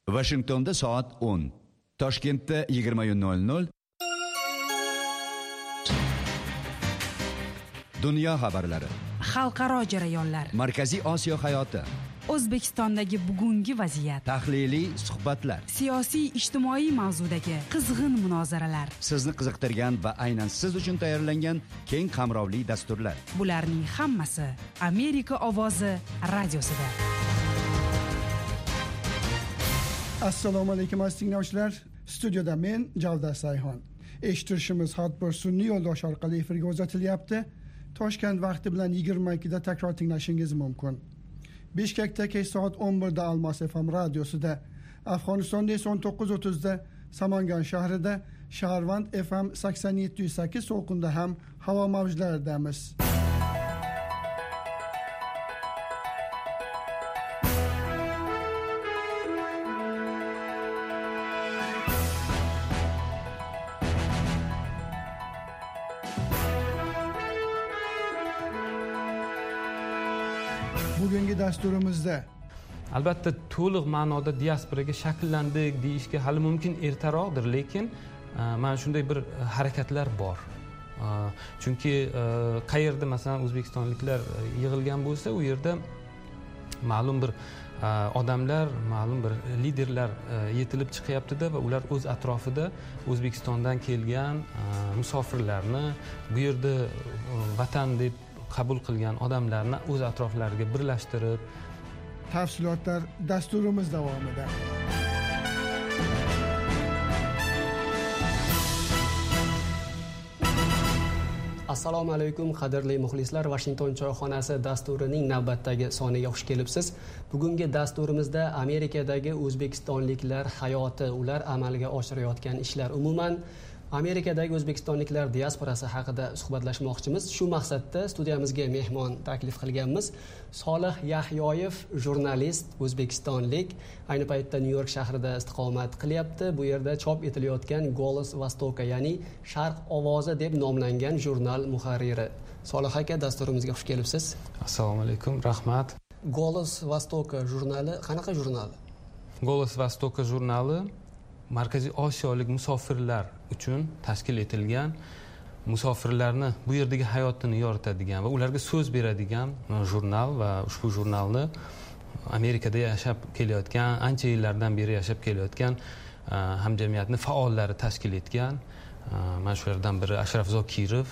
Washingtonda soat 10. Toshkentda 20:00. Dunyo xabarlari. Xalqaro jarayonlar. Markaziy Osiyo hayoti. O'zbekistondagi bugungi vaziyat. Tahliliy suhbatlar. Siyosiy ijtimoiy mavzudagi qizg'in munozaralar. Sizni qiziqtirgan va aynan siz uchun tayyorlangan keng qamrovli dasturlar. Bularning hammasi Amerika ovozi radiosida. Assalomu alaykum aziz tinglovchilar. Studiyada men Javdar Sayxon. Eshittirishimiz har bir sun'iy yo'ldosh orqali efirga uzatilyapti. Toshkent vaqti bilan 22 da takror tinglashingiz mumkin. Bishkekda kech soat 11 da Almos FM radiosida, Afg'onistonda esa 19:30 da Samangan shahrida, Shaharvand FM 87.8 to'lqinda ham havo mavjlaridamiz. Bugungi dasturimizda albatta to'liq ma'noda diasporaga shakllandik deyishga hali mumkin ertaroqdir, lekin mana shunday bir harakatlar bor. Chunki qayerda masalan o'zbekistonliklar yig'ilgan bo'lsa, u yerda ma'lum bir odamlar, ma'lum bir liderlar yetilib chiqyapti-da va ular o'z atrofida O'zbekistondan kelgan musofirlarni, bu yerda vatan deb qabul qilgan odamlarni o'z atroflariga birlashtirib. Tafsilotlar dasturimiz davomida. Assalomu alaykum qadrli muxlislar, Washington choyxonasi dasturining navbatdagi soniga xush kelibsiz. Bugungi dasturimizda Amerikadagi o'zbekistonliklar hayoti, ular amalga oshirayotgan ishlar, umuman Amerikadagi o'zbekistonliklar diasporasi haqida suhbatlashmoqchimiz. Shu maqsadda studiyamizga mehmon taklif qilganmiz. Solih Yahyoyev, jurnalist, o'zbekistonlik, ayni paytda New York shahrida istiqomat qilyapti. Bu yerda chop etilayotgan Golos Vostoka, ya'ni Sharq ovozi deb nomlangan jurnal muharriri. Solih aka, dasturimizga xush kelibsiz. Assalomu alaykum, rahmat. Golos Vostoka jurnali qanaqa jurnal? Golos Vostoka jurnali Markaziy Osiyolik musofirlar uchun tashkil etilgan, musofirlarni bu yerdagi hayotini yoritadigan va ularga so'z beradigan jurnal va ushbu jurnalni Amerikada yashab kelayotgan, ancha yillardan beri yashab kelayotgan hamjamiyatni faollari tashkil etgan. Mana shulardan biri Ashraf Zokirov,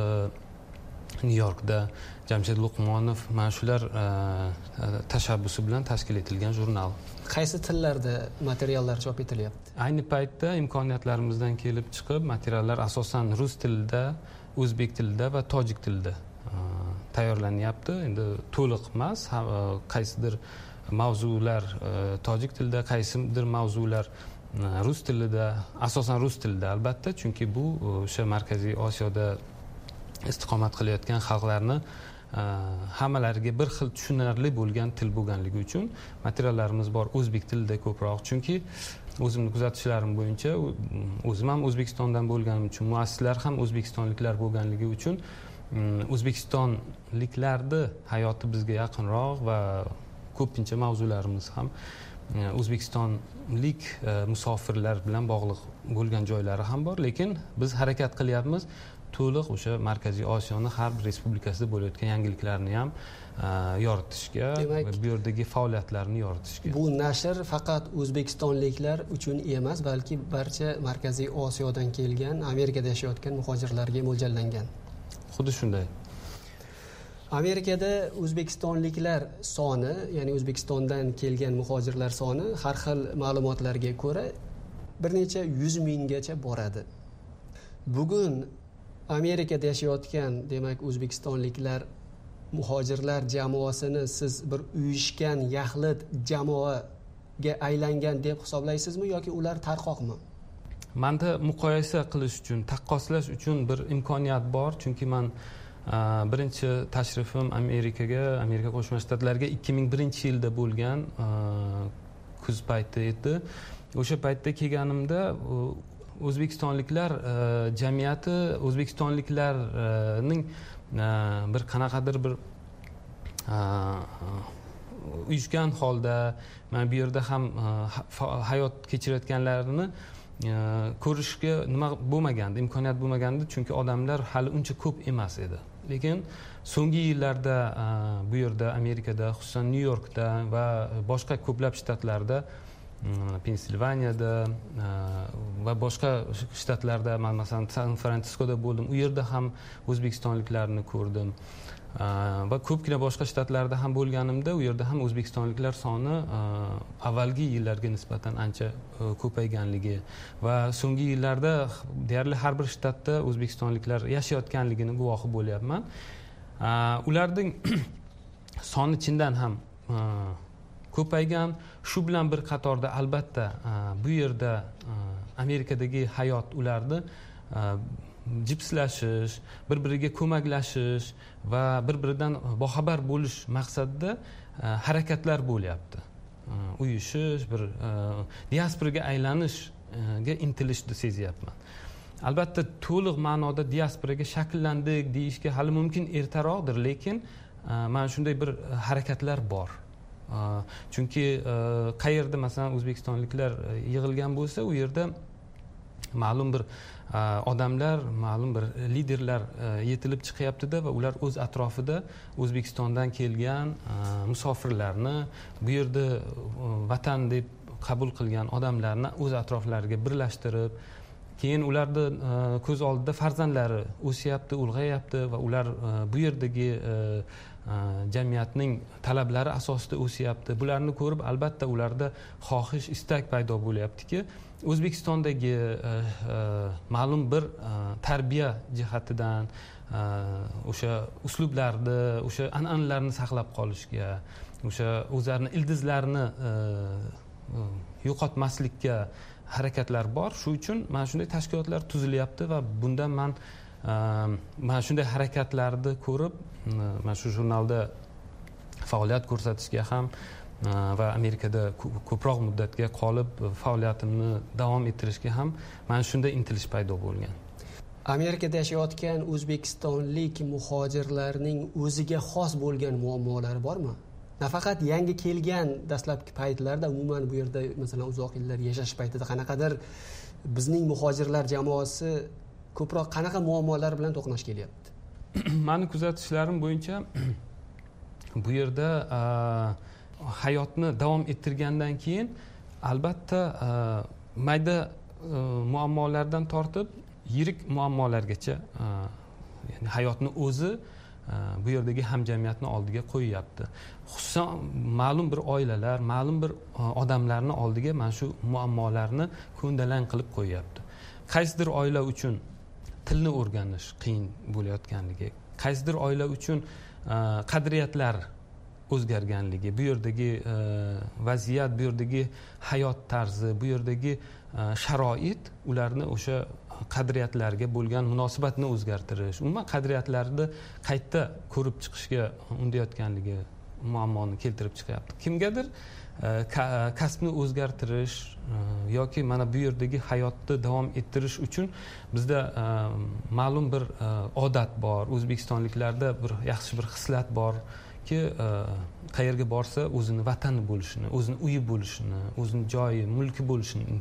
New Yorkda Jamshid Luqmonov, mana shular tashabbusi bilan tashkil etilgan jurnal. Qaysi tillarda materiallar chop etilyapti? Ayni paytda imkoniyatlarimizdan kelib chiqib, materiallar asosan rus tilida, o'zbek tilida va tojik tilida tayyorlanyapti. Endi to'liq emas, qaysidir mavzular tojik tilida, qaysidir mavzular rus tilida, asosan rus tilida albatta, chunki bu o'sha Markaziy Osiyoda istiqomat qilayotgan xalqlarni hammalariga bir xil tushunarli bo'lgan til bo'lganligi uchun materiallarimiz bor o'zbek tilida ko'proq. Chunki o'zimni kuzatishlarim bo'yicha, o'zim ham O'zbekistondan bo'lganim uchun, muassislar ham o'zbekistonliklar bo'lganligi uchun o'zbekistonliklarni hayoti bizga yaqinroq va ko'pincha mavzularimiz ham o'zbekistonlik musofirlar bilan bog'liq bo'lgan joylari ham bor, lekin biz harakat qilyapmiz to'liq o'sha Markaziy Osiyoni har bir respublikasida bo'layotgan yangiliklarni ham yoritishga va bu yerdagi faoliyatlarni yoritishga. Bu nashr faqat o'zbekistonliklar uchun emas, balki barcha Markaziy Osiyodan kelgan, Amerikada yashayotgan muhojirlarga mo'ljallangan. Xuddi shunday. Amerikada o'zbekistonliklar soni, ya'ni O'zbekistondan kelgan muhojirlar soni har xil ma'lumotlarga ko'ra bir necha 100 minggacha boradi. Bugun Amerikada yashayotgan, demak, o'zbekistonliklar, muhojirlar jamoasini siz bir uyushgan, yaxlit jamoaga aylangan deb hisoblaysizmi yoki ular tarqoqmi? Menda muqoyasa qilish uchun, taqqoslash uchun bir imkoniyat bor, chunki men birinchi tashrifim Amerika Qo'shma Shtatlariga 2001-yilda bo'lgan, kuz payti edi. O'sha paytda kelganimda O'zbekistonliklar jamiyati, o'zbekistonliklarning bir qanaqadir bir uyushgan holda mana bu yerda ham hayot kechirayotganlarini ko'rishga nima bo'lmagandi, imkoniyat bo'lmagandi, chunki odamlar hali uncha ko'p emas edi. Lekin so'nggi yillarda bu yerda Amerikada, xususan Nyu-Yorkda va boshqa ko'plab shtatlarda, Pensilvaniyada va boshqa shtatlarda, men masalan San Fransiskoda bo'ldim, u yerda ham o'zbekistonliklarni ko'rdim. Va ko'pgina boshqa shtatlarda ham bo'lganimda, u yerda ham o'zbekistonliklar soni avvalgi yillarga nisbatan ancha ko'payganligi va so'nggi yillarda deyarli har bir shtatda o'zbekistonliklar yashayotganligini guvohi bo'lyapman. Ularning soni chindan ham ko'paygan. Shu bilan bir qatorda albatta bu yerda Amerikadagi hayot ularni jipslashish, bir-biriga ko'maklashish va bir-biridan boxabar bo'lish maqsadida harakatlar bo'lyapti. Uyushish, bir diasporaga aylanishga intilishni sezyapman. Albatta to'liq ma'noda diasporaga shakllandik deyishga hali mumkin ertaroqdir, lekin mana shunday bir harakatlar bor. Chunki qayerda masalan o'zbekistonliklar yig'ilgan bo'lsa, u yerda ma'lum bir odamlar, ma'lum bir liderlar yetilib chiqyapti-da va ular o'z atrofida O'zbekistondan kelgan musofirlarni, bu yerda vatan deb qabul qilgan odamlarni o'z atroflariga birlashtirib, keyin ularni ko'z oldida farzandlari o'syapti, ulg'ayapti va ular bu yerdagi jamiyatning talablari asosida o'syapti. Bularni ko'rib albatta ularda xohish, istak paydo bo'lyaptiki, O'zbekistondagi ma'lum bir tarbiya jihatidan o'sha uslublarni, o'sha an'analarni saqlab qolishga, o'sha o'zlarini ildizlarini yo'qotmaslikka harakatlar bor. Shu uchun mana shunday tashkilotlar tuzilyapti va bundan mana shunday harakatlarni ko'rib, mana shu jurnalda faoliyat ko'rsatishga ham va Amerikada ko'proq muddatga qolib faoliyatimni davom ettirishga ham mana shunday intilish paydo bo'lgan. Amerikada yashayotgan o'zbekistonlik muhojirlarning o'ziga xos bo'lgan muammolari bormi? Nafaqat yangi kelgan dastlabki paytlarda, umuman bu yerda masalan uzoq yillar yashash paytida qanaqadir bizning muhojirlar jamoasi ko'proq qanaqa muammolar bilan to'qnash kelyapti? Meni kuzatishlarim bo'yicha bu yerda hayotni davom ettirgandan keyin albatta mayda muammolardan tortib yirik muammolargacha, ya'ni hayotni o'zi bu yerdagi hamjamiyatni oldiga qo'yyapti. Xususan ma'lum bir oilalar, ma'lum bir odamlarni oldiga mana shu muammolarni ko'ndalang qilib qo'yyapti. Qaysidir oila uchun tilni o'rganish qiyin bo'layotganligi, qaysidir oila uchun qadriyatlar o'zgarganligi, bu yerdagi vaziyat, bu yerdagi hayot tarzi, bu yerdagi sharoit ularni o'sha qadriyatlarga bo'lgan munosabatni o'zgartirish, umuman qadriyatlarni qayta ko'rib chiqishga undayotganligi muammoni keltirib chiqyapti. Kimgadir kasbni o'zgartirish yoki mana bu yerdagi hayotni davom ettirish uchun bizda ma'lum bir odat bor, o'zbekistonliklarda bir yaxshi bir xislat borki, qayerga borsa o'zini vatani bo'lishini, o'zini uyi bo'lishini, o'zini joyi, mulki bo'lishini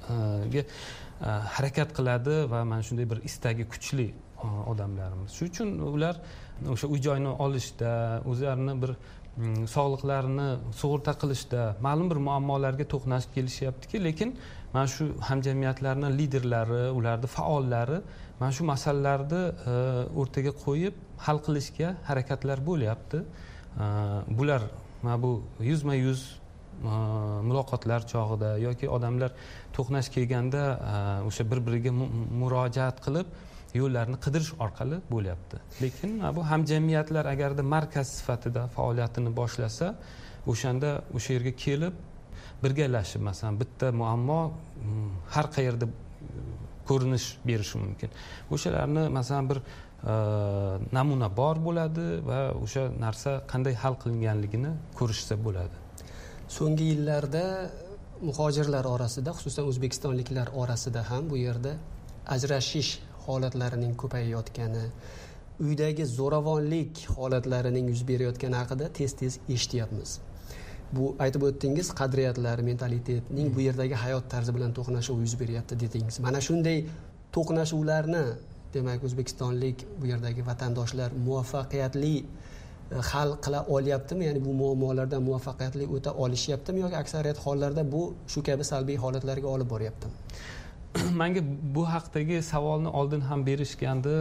harakat qiladi va mana shunday bir istagi kuchli odamlarimiz. Shu uchun ular o'sha uy joyni olishda, o'zlarini bir sog'liqlarini sug'urta qilishda ma'lum bir muammolarga to'qnashib kelishyaptiki, lekin mana shu hamjamiyatlarning liderlari, ularning faollari mana shu masalalarni o'rtaga qo'yib hal qilishga harakatlar bo'lyapti. Bular mana bu yuzma-yuz muloqotlar chog'ida yoki odamlar to'qnash kelganda o'sha bir-biriga murojaat qilib yo'llarni qidirish orqali bo'lyapti. Lekin bu hamjamiyatlar agarda markaz sifatida faoliyatini boshlasa, o'shanda o'sha yerga kelib birgalashib, masalan, bitta muammo har qayerda ko'rinish berishi mumkin. O'shalarni masalan bir namuna bor bo'ladi va o'sha narsa qanday hal qilinganligini ko'rishsa bo'ladi. So'nggi yillarda muhojirlar orasida, xususan o'zbekistonliklar orasida ham bu yerda ajrashish holatlarining ko'payayotgani, uydagi zo'ravonlik holatlarining yuz berayotgani haqida tez-tez eshityapmiz. bu aytib o'tdingiz, qadriyatlar, mentalitetning bu yerdagi hayot tarzi bilan to'qnashuv yuz beryapti dedingiz. Mana shunday to'qnashuvlarni demak o'zbekistonlik bu yerdagi vatandoshlar muvaffaqiyatli hal qila olyaptimi, ya'ni bu muammolardan muvaffaqiyatli o'ta olishyaptimi yoki aksariyat hollarda bu shu kabi salbiy holatlarga olib boryaptimi? Menga bu haqdagi savolni oldin ham berishgandi.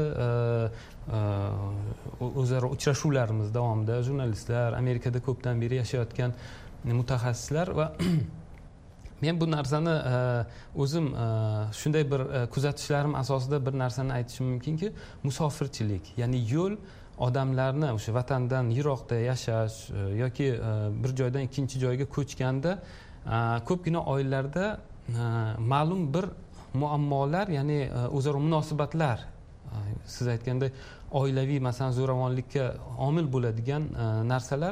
O'zaro uchrashuvlarimiz davomida jurnalistlar, Amerikada ko'pdan beri yashayotgan mutaxassislar va men bu narsani o'zim shunday bir kuzatishlarim asosida bir narsani aytishim mumkinki, musofirchilik, ya'ni yo'l odamlarni o'sha vatandan yiroqda yashash yoki bir joydan ikkinchi joyga ko'chganda ko'pgina oilalarda ma'lum bir muammolar, ya'ni o'zaro munosabatlar, siz aytganday oilaviy masalan zo'ravonlikka omil bo'ladigan narsalar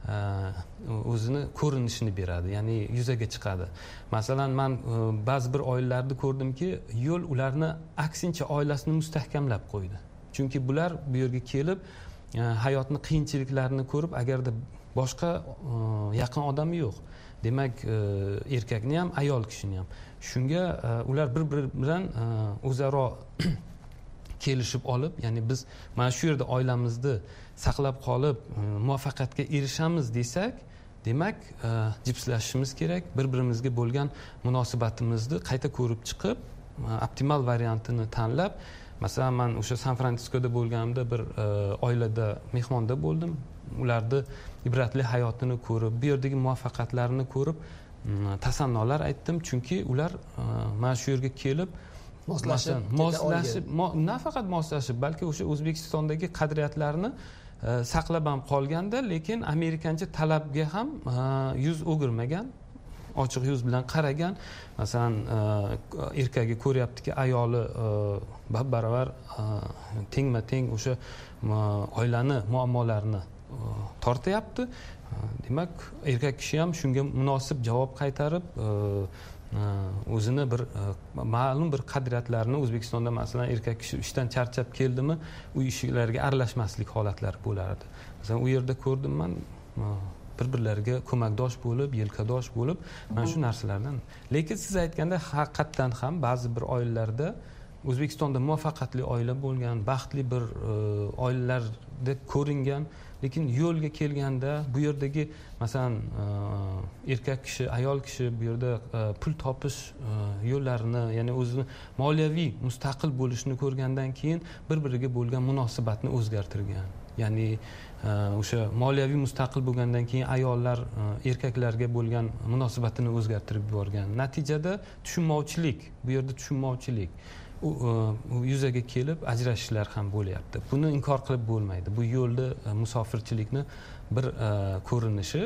o'zini ko'rinishini beradi, ya'ni yuzaga chiqadi. Masalan, men ba'zi bir oilalarni ko'rdimki, yo'l ularni aksincha oilasini mustahkamlab qo'ydi. Chunki bular bu yerga kelib hayotni qiyinchiliklarini ko'rib, agarda boshqa yaqin odami yo'q, demak erkakni ham, ayol kishini ham, shunga ular bir-biri bilan o'zaro kelishib olib, ya'ni biz mana shu yerda oilamizni saqlab qolib muvaffaqiyatga erishamiz desak, demak jipslashishimiz kerak, bir-birimizga bo'lgan munosabatimizni qayta ko'rib chiqib, optimal variantini tanlab. Masalan, men o'sha San-Fransiskoda bo'lganimda bir oilada mehmonda bo'ldim. Ularni ibratli hayotini ko'rib, bu yerdagi muvaffaqiyatlarini ko'rib, tasannolar aytdim, chunki ular mana shu yerga kelib moslashib, nafaqat moslashib, balki o'sha O'zbekistondagi qadriyatlarni saqlab ham qolganda, lekin amerikancha talabga ham yuz o'girmagan, ochiq yuz bilan qaragan. Masalan, erkagi ko'ryaptiki, ayoli baravar tengma-teng o'sha oilani muammolarini tortyapti. Demak, erkak kishi ham shunga munosib javob qaytarib, o'zini bir ma'lum bir qadriyatlarni, O'zbekistonda masalan erkak kishi ishdan charchab keldimi, uy ishlariga aralashmaslik holatlari bo'lardi. Masalan, u yerda ko'rdim men, bir-birlariga ko'makdosh bo'lib, yelkadosh bo'lib, mana shu narsalardan. Lekin siz aytganda haqiqatdan ham ba'zi bir oilalarda O'zbekistonda muvaffaqiyatli oila bo'lgan, baxtli bir oilalarda ko'ringan, lekin yo'lga kelganda bu yerdagi masalan erkak kishi, ayol kishi bu yerda pul topish yo'llarini, ya'ni o'zini moliyaviy mustaqil bo'lishini ko'rgandan keyin bir-biriga bo'lgan munosabatni o'zgartirgan. Ya'ni o'sha moliyaviy mustaqil bo'lgandan keyin ayollar erkaklarga bo'lgan munosabatini o'zgartirib yuborgan. Natijada tushunmovchilik, bu yerda tushunmovchilik yuzaga kelib ajrashishlar ham bo'lyapti. Buni inkor qilib bo'lmaydi. Bu yo'lda musofirchilikni bir ko'rinishi.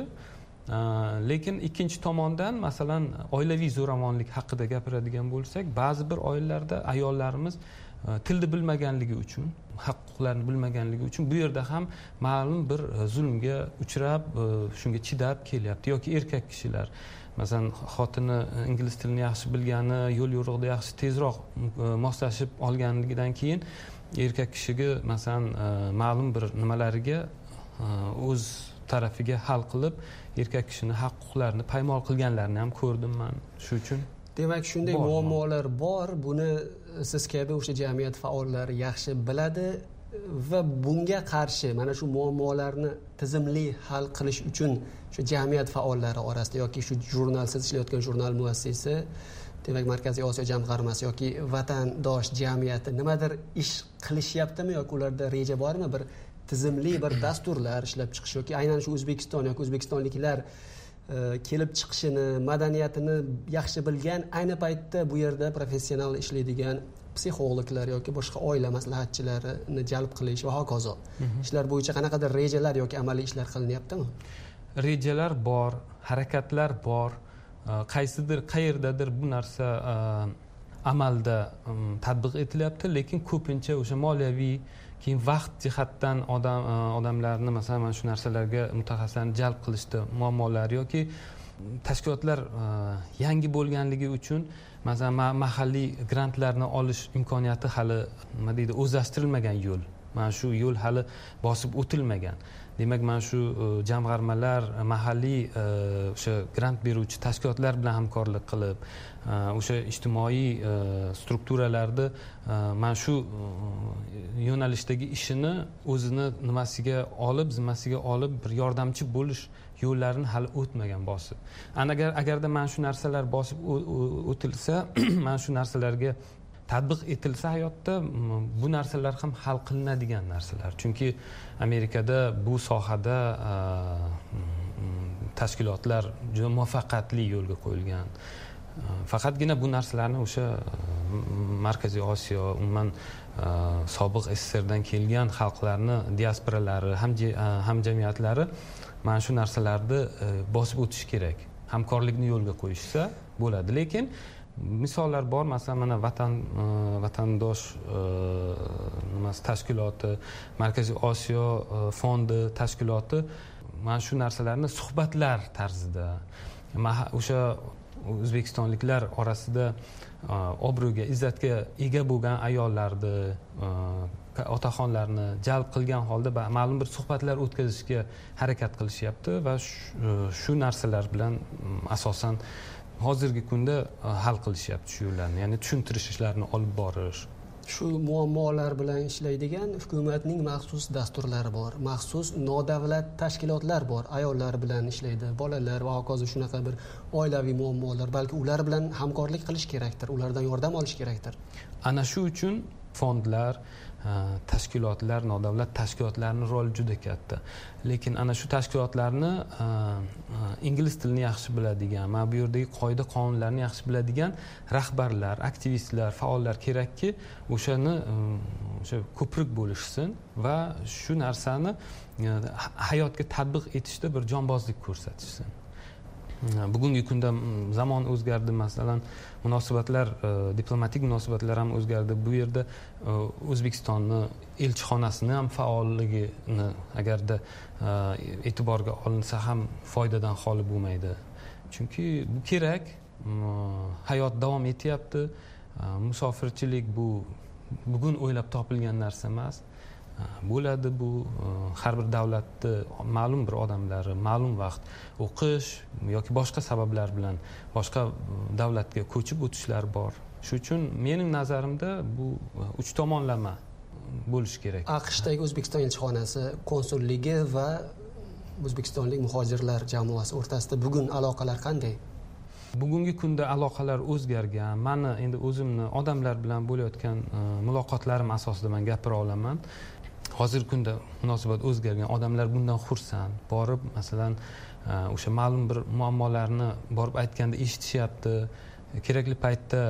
Lekin ikkinchi tomondan masalan oilaviy zo'ravonlik haqida gapiradigan bo'lsak, ba'zi bir oilalarda ayollarimiz tilni bilmaganligi uchun, haq-huquqlarini bilmaganligi uchun bu yerda ham ma'lum bir zulmga uchrab, shunga chidab kelyapti. Yoki erkak kishilar, masalan, xotini ingliz tilini yaxshi bilgani, yo'l yo'riqda yaxshi tezroq moslashib olganligidan keyin erkak kishiga masalan ma'lum bir nimalariga o'z tarafiga hal qilib, erkak kishini haq-huquqlarini paymol qilganlarini ham ko'rdim men. Shu uchun demak, shunday muammolar bor. Buni siz kabi o'sha jamiyat faollari yaxshi biladi va bunga qarshi mana shu muammolarni tizimli hal qilish uchun shu jamiyat faollari orasida yoki shu jurnal, siz ishlayotgan jurnal muassisi, demak Markaziy Osiyo jamg'armasi yoki vatandosh jamiyati nimadir ish qilishyaptimi yoki ularda reja bormi, bir tizimli bir dasturlar ishlab chiqish yoki aynan shu O'zbekiston yoki o'zbekistonliklar kelib chiqishini, madaniyatini yaxshi bilgan, ayni paytda bu yerda professional ishlaydigan psixologlar yoki boshqa oila maslahatchilarini jalb qilish va hokazo. Ishlar bo'yicha qanaqadir rejalar yoki amaliy ishlar qilinyaptimi? Rejalar bor, harakatlar bor. Qaysidir qayerdadir bu narsa amalda tatbiq etilyapti, lekin ko'pincha o'sha moliyaviy, keyin vaqt jihatdan odamlarni masalan mana shu narsalarga mutaxassislarni jalb qilishda muammolar yoki tashkilotlar yangi bo'lganligi uchun masalan mahalliy grantlarni olish imkoniyati hali nima deydi, o'zlashtirilmagan yo'l mana shu yo'l hali bosib o'tilmagan. Demak, mana shu jamg'armalar, mahalliy o'sha grant beruvchi tashkilotlar bilan hamkorlik qilib, o'sha ijtimoiy strukturalarda mana shu yo'nalishdagi ishini o'zini zimmasiga olib bir yordamchi bo'lish yo'llarini hali o'tmagan bosib. Agarda mana shu narsalar bosib o'tilsa, mana shu narsalarga tatbiq etilsa hayotda, bu narsalar ham hal qilinadigan narsalar. Chunki Amerikada bu sohada tashkilotlar juda muvaffaqiyatli yo'lga qo'yilgan. Faqatgina bu narsalarni o'sha Markaziy Osiyo, umuman sobiq SSRdan kelgan xalqlarni diasporalari, hamjamiyatlari mana shu narsalarni bosib o'tish kerak. Hamkorlikni yo'lga qo'yishsa bo'ladi. Lekin misollar bor, masalan, mana vatandosh tashkiloti, Markaziy Osiyo fondi tashkiloti mana shu narsalarni suhbatlar tarzida o'sha o'zbekistonliklar orasida obro'ga, izzatga ega bo'lgan ayollarni, otaxonlarni jalb qilgan holda ma'lum bir suhbatlar o'tkazishga harakat qilishyapti va shu narsalar bilan asosan hozirgi kunda hal qilishyapti shu yo'llarni, ya'ni tushuntirish ishlarini olib borish. Shu muammolar bilan ishlaydigan hukumatning maxsus dasturlari bor, maxsus nodavlat tashkilotlar bor, ayollar bilan ishlaydi, bolalar va hokazo shunaqa bir oilaviy muammolar, balki ular bilan hamkorlik qilish kerakdir, ulardan yordam olish kerakdir. Ana shu uchun fondlar, tashkilotlar, nodavlat tashkilotlarning roli juda katta. Lekin ana shu tashkilotlarni ingliz tilini yaxshi biladigan, mana bu yerdagi qoida qonunlarni yaxshi biladigan rahbarlar, aktivistlar, faollar kerakki, o'sha ko'prik bo'lishsin va shu narsani hayotga tatbiq etishda bir jonbozlik ko'rsatishsin. Bugungi kunda zamon o'zgardi, masalan, munosabatlar, diplomatik munosabatlar ham o'zgardi. Bu yerda O'zbekistonni elchixonasini ham faolligini agarda e'tiborga olinsa ham foydadan xoli bo'lmaydi. Chunki bu kerak, hayot davom etyapti. Musofirchilik bu bugun o'ylab topilgan narsa emas. Bo'ladi bu har bir davlatni ma'lum bir odamlari ma'lum vaqt o'qish yoki boshqa sabablar bilan boshqa davlatga ko'chib o'tishlar bor. Shuning uchun mening nazarimda bu uch tomonlama bo'lishi kerak. AQShdagi O'zbekiston elchixonasi, konsulligi va o'zbekistonlik muhojirlar jamoasi o'rtasida bugun aloqalar qanday? Bugungi kunda aloqalar o'zgargan. Meni endi o'zimni odamlar bilan bo'layotgan muloqotlarim asosida men gapira olaman. Hozirgi kunda munosabat o'zgargan, odamlar bundan xursand. Borib, masalan, o'sha ma'lum bir muammolarni borib aytganda eshitishyapti. Kerakli paytda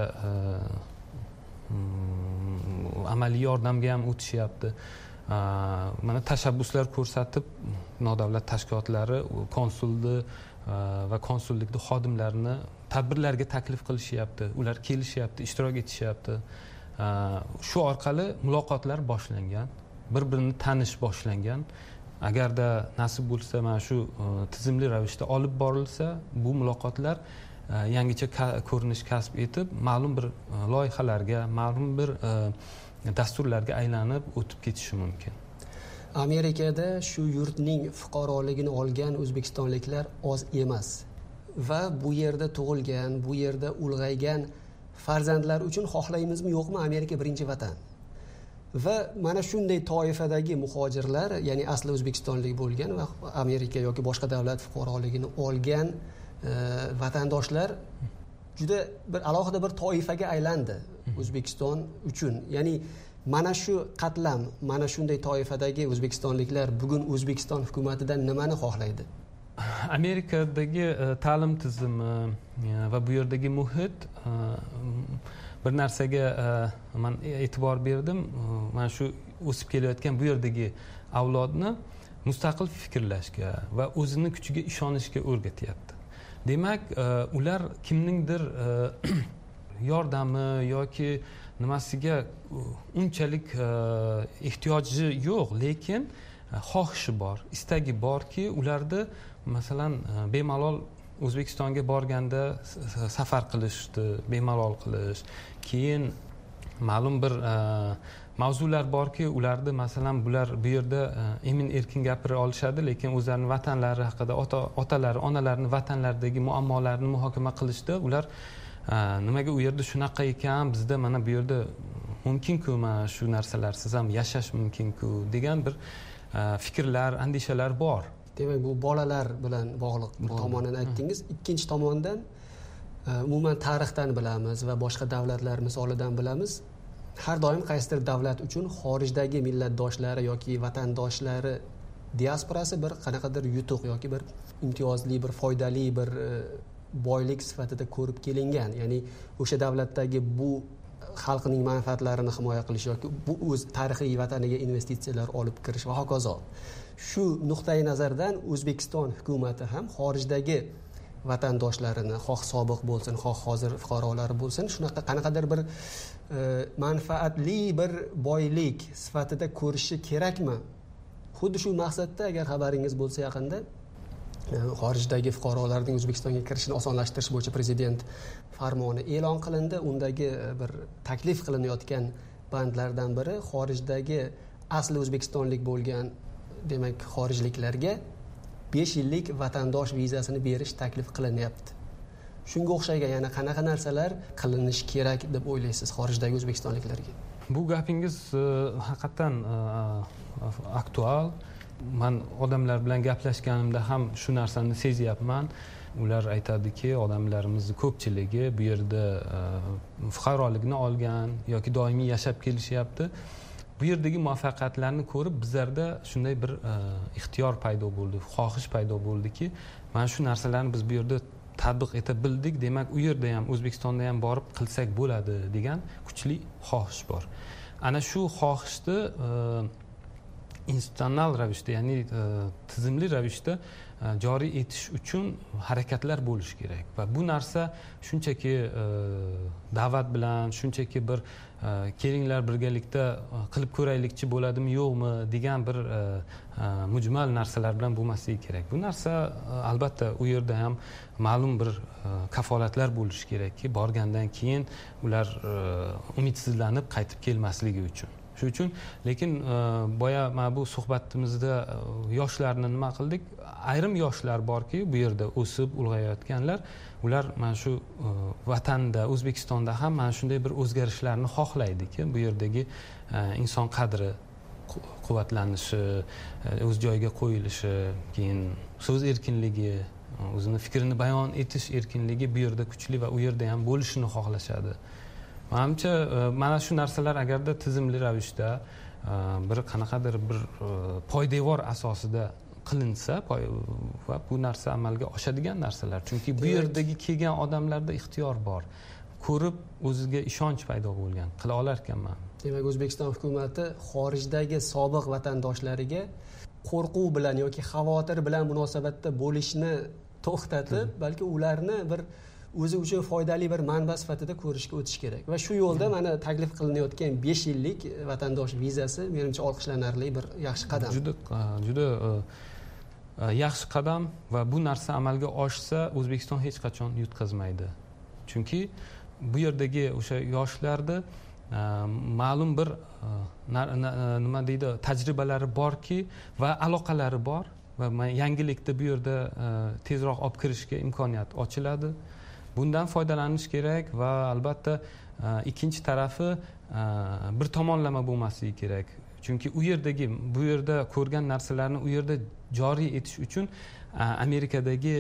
amaliy yordamga ham o'tishyapti. Mana tashabbuslar ko'rsatib, nodavlat tashkilotlari konsulni va konsullikning xodimlarini tadbirlarga taklif qilishyapti. Ular kelishyapti, ishtirok etishyapti. Shu orqali muloqotlar boshlangan. Bir-birini tanish boshlangan. Agarda nasib bo'lsa, mana shu tizimli ravishda olib borilsa, bu muloqotlar yangicha ko'rinish kasb etib, ma'lum bir loyihalarga, ma'lum bir dasturlarga aylanib o'tib ketishi mumkin. Amerikada shu yurtning fuqaroligini olgan o'zbekistonliklar oz emas va bu yerda tug'ilgan, bu yerda ulg'aygan farzandlar uchun xohlaymizmi yo'qmi Amerika birinchi vatan. Va mana shunday toifadagi muhojirlar, ya'ni asli o'zbekistonlik bo'lgan va Amerika yoki boshqa davlat fuqaroligini olgan vatandoshlar juda bir alohida bir toifaga aylandi O'zbekiston uchun. Ya'ni mana shu qatlam, mana shunday toifadagi o'zbekistonliklar bugun O'zbekiston hukumatidan nimani xohlaydi? Amerikadagi ta'lim tizimi va bu yerdagi muhit bir narsaga men e'tibor berdim. Mana shu o'sib kelayotgan bu yerdagi avlodni mustaqil fikrlashga va o'zini kuchiga ishonishga o'rgatyapti. Demak, ular kimningdir yordami yoki nimasiga unchalik ehtiyoji yo'q, lekin xohishi bor, istagi borki, ularni masalan bemalol O'zbekistonga borganda safar qilishni bemalol qilish, keyin ma'lum bir mavzular borki, ularni masalan bular bu yerda emin erkin gapira olishadi, lekin o'zlarini vatanlari haqida, otalari, onalarini vatanlaridagi muammolarni muhokama qilishda ular nimaga u yerda shunaqa ekan, bizda mana bu yerda mumkin-ku mana shu narsalarsiz ham yashash mumkin-ku degan bir fikrlar, andishalar bor. Demak, bu bolalar bilan bog'liq bir tomonini aytdingiz. Ikkinchi tomondan umuman tarixdan bilamiz va boshqa davlatlar misolidan bilamiz. Har doim qaysidir davlat uchun xorijdagi millatdoshlari yoki vatandoshlari diasporasi bir qanaqadir yutuq yoki bir imtiyozli, bir foydali bir boylik sifatida ko'rib kelingan. Ya'ni o'sha davlatdagi bu xalqning manfaatlarini himoya qilish yoki bu o'z tarixiy vataniga investitsiyalar olib kirish va hokazo. Shu nuqtai nazardan O'zbekiston hukumati ham xorijdagi vatandoshlarini, xoh sobiq bo'lsin, xoh hozir fuqarolari bo'lsin, shunaqa qanaqadir bir manfaatli bir boylik sifatida ko'rishi kerakmi? Xuddi shu maqsadda agar xabaringiz bo'lsa yaqinda xorijdagi fuqarolarning O'zbekistonga kirishini osonlashtirish bo'yicha prezident farmoni e'lon qilindi. Undagi bir taklif qilinayotgan bandlardan biri xorijdagi asli o'zbekistonlik bo'lgan, demak, xorijliklarga 5 yillik vatandosh vizasini berish taklif qilinyapti. Shunga o'xshagan yana qanaqa narsalar qilinishi kerak deb o'ylaysiz xorijdagi o'zbekistonliklarga? Bu gapingiz haqiqatan aktual. Men odamlar bilan gaplashganimda ham shu narsani sezyapman. Ular aytadiki, odamlarimizni ko'pchiligi bu yerda fuqarolikni olgan yoki doimiy yashab kelishyapti. Bu yerdagi muvaffaqiyatlarni ko'rib bizlarda shunday bir ixtiyor paydo bo'ldi, xohish paydo bo'ldiki, mana shu narsalarni biz bu yerda tatbiq eta bildik, demak u yerda ham O'zbekistonda ham borib qilsak bo'ladi degan kuchli xohish bor. Ana shu xohishni institutsional ravishda, ya'ni tizimli ravishda joriy etish uchun harakatlar bo'lishi kerak va bu narsa shunchaki da'vat bilan, shunchaki bir kelinglar birgalikda qilib ko'raylikchi bo'ladimi yo'qmi degan bir mujmal narsalar bilan bo'lmasligi kerak. Bu narsa albatta u yerda ham ma'lum bir kafolatlar bo'lishi kerakki, borgandan keyin ular umidsizlanib qaytib kelmasligi uchun. Shu uchun, lekin boya mana bu suhbatimizda yoshlarni nima qildik? Ayrim yoshlar borki, bu yerda o'sib ulg'ayayotganlar, ular mana shu vatanda, O'zbekistonda ham mana shunday bir o'zgarishlarni xohlaydiki, bu yerdagi inson qadri quvvatlanishi, o'z joyiga qo'yilishi, keyin so'z erkinligi, o'zini fikrini bayon etish erkinligi bu yerda kuchli va u yerda ham bo'lishini xohlashadi. Menimcha mana shu narsalar agarda tizimli ravishda bir qanaqadir bir poydevor asosida qilinsa va bu narsa amalga oshadigan narsalar. Chunki bu yerdagi kelgan odamlarda ixtiyor bor. Ko'rib o'ziga ishonch paydo bo'lgan, qila olar ekanman. Demak, O'zbekiston hukumati xorijdagi sobiq vatandoshlariga qo'rquv bilan yoki xavotir bilan munosabatda bo'lishni to'xtatib, balki ularni bir o'zi uchun foydali bir manba sifatida ko'rishga o'tish kerak. Va shu yo'lda mana taklif qilinayotgan 5 yillik vatandosh vizasi menimcha olqishlanarli bir yaxshi qadam. Juda yaxshi qadam va bu narsa amalga oshsa O'zbekiston hech qachon yutqazmaydi. Chunki bu yerdagi o'sha yoshlarda ma'lum bir nima deydi, tajribalari borki va aloqalari bor va yangilikda bu yerda tezroq olib kirishga imkoniyat ochiladi. Bundan foydalanish kerak va albatta ikkinchi tarafi bir tomonlama bo'lmasligi kerak. Chunki u yerda ko'rgan narsalarni u yerda joriy etish uchun Amerikadagi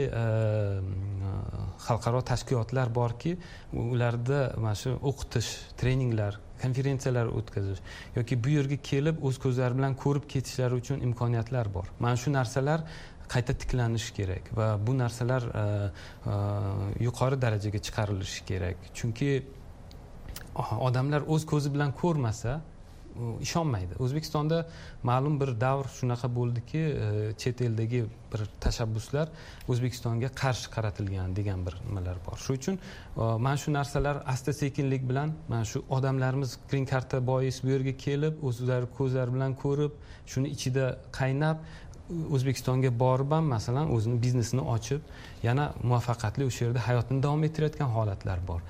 xalqaro tashkilotlar borki, ularda mana shu o'qitish, treninglar, konferensiyalar o'tkazish yoki bu yerga kelib o'z ko'zlari bilan ko'rib ketishlari uchun imkoniyatlar bor. Mana shu narsalar qayta tiklanishi kerak va bu narsalar yuqori darajaga chiqarilishi kerak. Chunki odamlar o'z ko'zi bilan ko'rmasa ishonmaydi. O'zbekistonda ma'lum bir davr shunaqa bo'ldiki, chet eldagi bir tashabbuslar O'zbekistonga qarshi qaratilgan degan bir nimalar bor. Shu uchun mana shu narsalar asta-sekinlik bilan mana shu odamlarimiz green karta bois bu yerga kelib, o'zlari ko'zlari bilan ko'rib, shuni ichida qaynab O'zbekistonga borib ham masalan o'zini biznesini ochib, yana muvaffaqiyatli o'sha yerda hayotini davom ettirayotgan holatlar bor.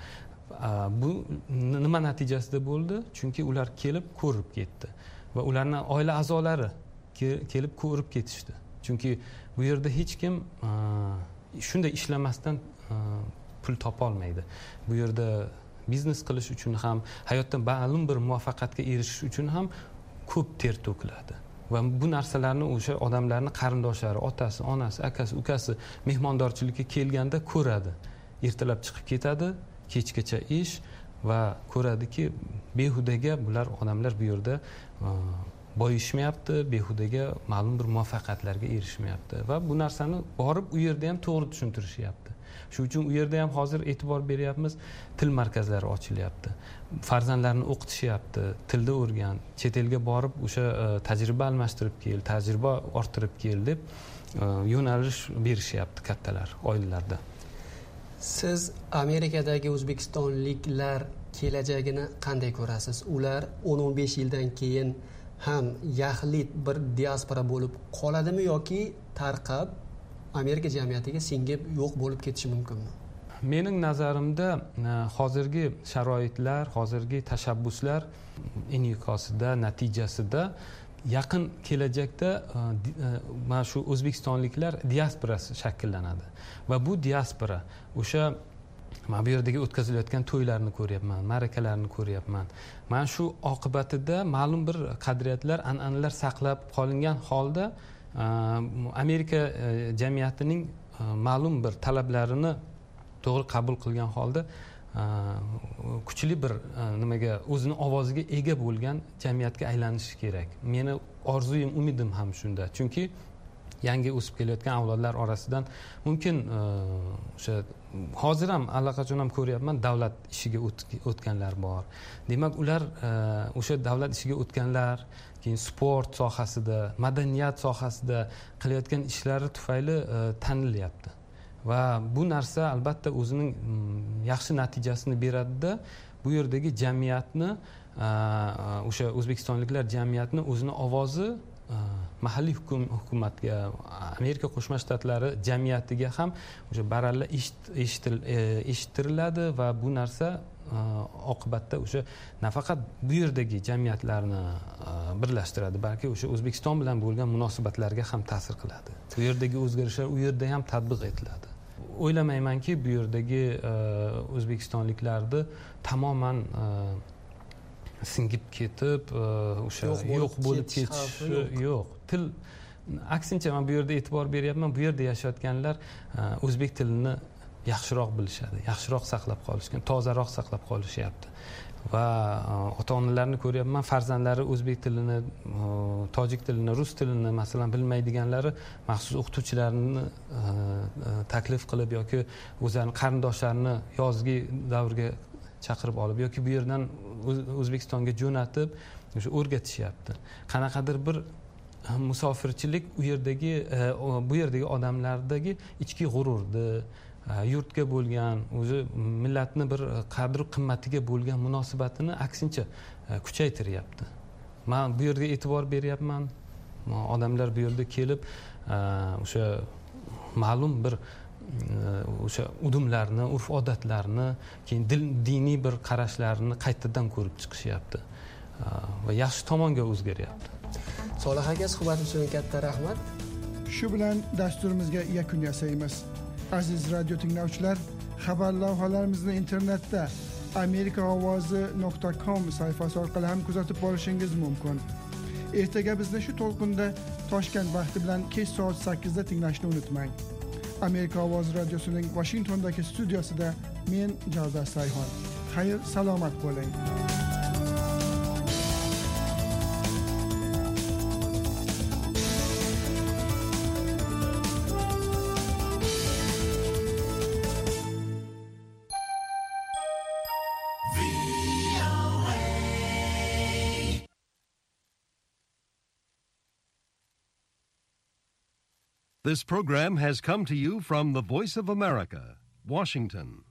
bu nima natijasida bo'ldi? Chunki ular kelib ko'rib ketdi va ularning oila a'zolari kelib ko'rib ketishdi. Chunki bu yerda hech kim shunday ishlamasdan pul topa olmaydi. Bu yerda biznes qilish uchun ham, hayotda ma'lum bir muvaffaqiyatga erishish uchun ham ko'p ter to'kiladi. Va bu narsalarni o'sha odamlarning qarindoshlari, otasi, onasi, akasi, ukasi mehmondorchilikka kelganda ko'radi. Ertalab chiqib ketadi, kechgacha ish va ko'radiki, behudaga bular odamlar bu yerda boyishmayapti, behudaga ma'lum bir muvaffaqiyatlarga erishmayapti va bu narsani borib u yerda ham to'g'ri tushuntirishyapti. Shuning uchun u yerda ham hozir e'tibor beryapmiz, til markazlari ochilyapti. Farzandlarni o'qitishyapti, tilda o'rgan, chet elga borib o'sha tajriba almashtirib kel, tajriba orttirib kel deb yo'nalish berishyapti kattalar oilalarda. Siz Amerikadagi o'zbekistonliklar kelajagini qanday ko'rasiz? Ular 10-15 yildan keyin ham yaxlit bir diaspora bo'lib qoladimi yoki tarqab Amerika jamiyatiga singib yo'q bo'lib ketishi mumkinmi? Mening nazarimda hozirgi sharoitlar, hozirgi tashabbuslar inkosida, natijasida yaqin kelajakda mana shu o'zbekistonliklar diasporasi shakllanadi va bu diaspora o'sha mana bu yerdagi o'tkazilayotgan to'ylarni ko'ryapman, ma'rakalarni ko'ryapman. Mana shu oqibatida ma'lum bir qadriyatlar, an'analar saqlab qolingan holda Amerika jamiyatining ma'lum bir talablarini to'g'ri qabul qilgan holda kuchli bir nimaga o'zini ovoziga ega bo'lgan jamiyatga aylanishi kerak. Meni orzuyim, umidim ham shunda. Chunki yangi o'sib kelayotgan avlodlar orasidan mumkin o'sha hozir ham allaqachon ham ko'ryapman, davlat ishiga o'tganlar bor. Demak, ular o'sha davlat ishiga o'tganlar, keyin sport sohasida, madaniyat sohasida qilayotgan ishlari tufayli tanilyapti. Va bu narsa albatta o'zining yaxshi natijasini beradida, bu yerdagi jamiyatni, o'sha o'zbekistonliklar jamiyatni o'zini ovozi mahalliy hukumatga, Amerika Qo'shma Shtatlari jamiyatiga ham o'sha baralla eshittiriladi va bu narsa oqibatda o'sha nafaqat bu yerdagi jamiyatlarni birlashtiradi, balki o'sha O'zbekiston bilan bo'lgan munosabatlarga ham ta'sir qiladi. Bu yerdagi o'zgarishlar u yerda ham tatbiq etiladi. O'ylamaymanki, bu yerdagi o'zbekistonliklarni tamoman singib ketib, o'sha yo'q bo'lib ketishi yo'q. Til aksincha, men bu yerda e'tibor beryapman, bu yerda yashayotganlar o'zbek tilini yaxshiroq bilishadi, yaxshiroq saqlab qolishgan, tozaroq saqlab qolishyapti. Va ota-onalarni ko'ryapman, farzandlari o'zbek tilini, tojik tilini, rus tilini masalan bilmaydiganlari maxsus o'qituvchilarni taklif qilib yoki o'zlarining qarindoshlarini yozgi davrga chaqirib olib yoki bu yerdan O'zbekistonga jo'natib o'sha o'rgatishyapti. Qanaqadir bir musofirchilik bu yerdagi odamlardagi ichki g'ururni, yurtga bo'lgan, o'zi millatni bir qadr qimmatiga bo'lgan munosabatini aksincha kuchaytiryapti. Men bu yerga e'tibor beryapman. Odamlar bu yerda kelib o'sha ma'lum bir o'sha udumlarni, urf-odatlarni, keyin diniy bir qarashlarni qaytadan ko'rib chiqishyapti va yaxshi tomonga o'zgaryapti. Solih aka, suhbat uchun katta rahmat. Shu bilan dasturimizga yakun yasaymiz. Aziz radio tinglovchilar, xabar lavhalarimizni internetda amerikaovozi.com sayfasi orqali ham kuzatib borishingiz mumkin. Ertaga bizni shu to'lqinda Toshkent vaqti bilan kech soat 8 da tinglashni unutmang. Amerika Ovozi radiosining Washingtondagi studiosida men Javdar Sayhon. Xayr, salomat bo'ling. This program has come to you from the Voice of America, Washington.